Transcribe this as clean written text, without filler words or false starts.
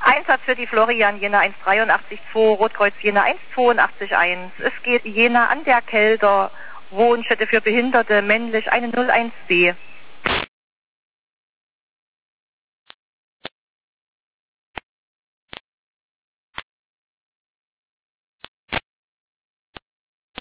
Einsatz für die Florian Jena 183.2, Rotkreuz Jena 182.1. Es geht Jena an der Kelder, Wohnstätte für Behinderte, männlich, eine 01B.